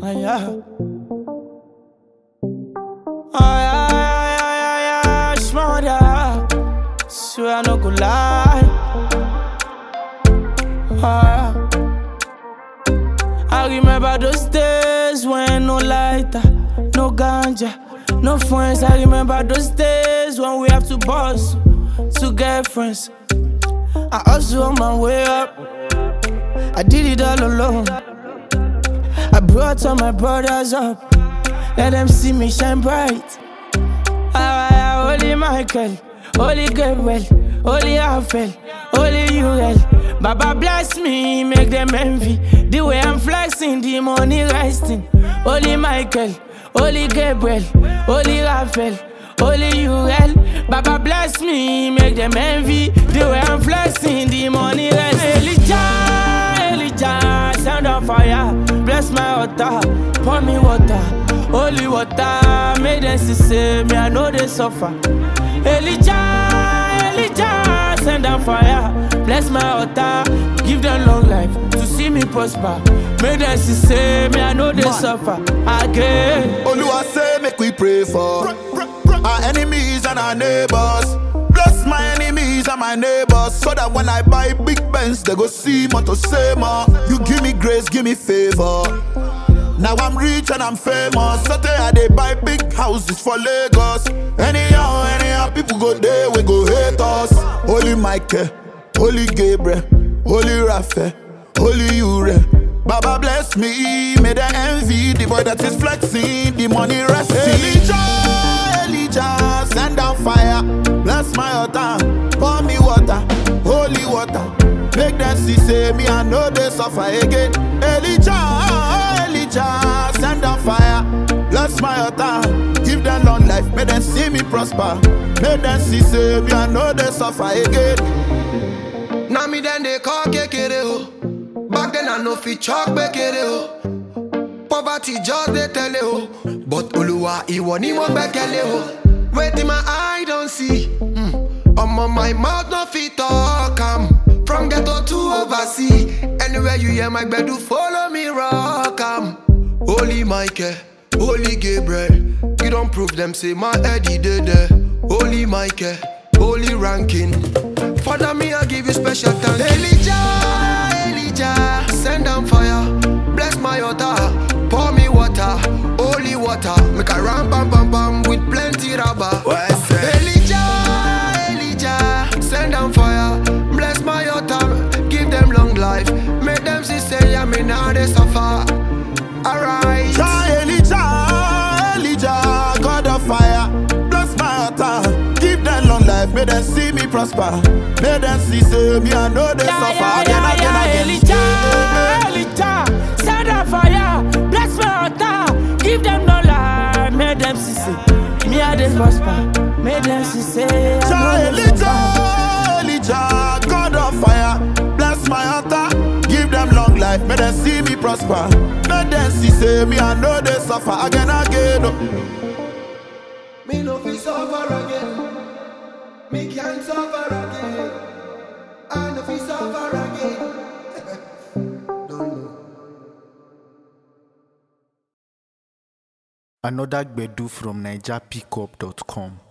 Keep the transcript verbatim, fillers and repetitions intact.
Ah, yeah. Ah, yeah, yeah, yeah, yeah, Shmurda. Swear I no go lie. Ah, I remember those days when no lighter, no ganja, no friends. I remember those days when we have to boss to get friends. I also on my way up. I did it all alone. I brought all my brothers up. Let them see me shine bright. Ah, Holy Michael, Holy Gabriel, Holy Raphael, Holy Uriel. Baba bless me, make them envy. The way I'm flexing, the money resting. Holy Michael, Holy Gabriel, Holy Raphael, Holy Uriel. Baba bless me, make them envy. The way I'm flexing, the money resting. Elijah, Elijah, sound of fire. Bless my altar, pour me water. Holy water, make them see say me, I know they suffer. Elijah, Elijah, send down fire. Bless my altar, give them long life to see me prosper. Make them see say me, I know they Man. suffer. Again. Oluwa say make we pray for our enemies and our neighbors. Bless my enemies and my neighbors, so that when I buy big Benz, they go see more to say more. You give me grace, give me favor. Now I'm rich and I'm famous, so I they buy big houses for Lagos. Anyhow, anyhow, people go there, we go hate us. Holy Michael, Holy Gabriel, Holy Raphael, Holy Uriel. Baba bless me, may the envy, the boy that is flexing, the money resting. Elijah, Elijah, send down fire. Bless my altar, pour me water, holy water. Make them see, say me, I know they suffer again. Elijah, Elijah, send down fire. Bless my altar, give them long life. Make them see me prosper. Make them see, say me, I know they suffer again. Now me then they call kekere ho. Back then I know fi chalk bekere ho. Poverty just they tell it ho. But Oluwa iwo ni mo bekele ho. Wait in my eye don't see. Mm. I'm on my mouth no fit talk. I'm from ghetto to overseas. Anywhere you hear my bed, do follow me rock. I'm Holy Michael, Holy Gabriel. You don't prove them, say my Eddie did there. Holy Michael, Holy ranking. Father me, I give you special thanks. Elijah, Elijah, send down fire. Bless my altar, pour me water, holy water. Make a ram bam bam bam with plenty rubber. Elijah, Elijah, send down fire. Bless my altar, give them long life. Make them see say yeah, me now they suffer. Alright. Elijah, Elijah, God of fire. Bless my altar, give them long life. May them see me prosper. May them see say me, I know they Yeah, suffer. yeah, Again, yeah, again, yeah, again. Elijah, Elijah, send down fire. Bless my altar, give them no lie. Make them see say me, I they prosper. Make them see say I know they Elijah, suffer. Elijah, God of fire. Bless my altar, give them long life. May them see me prosper. May them see say me, I know they suffer. Again, again. Me no fi suffer again. Me can't suffer again. I no fi suffer again. Don't know. Another Gbedu from Niger Pickup dot com.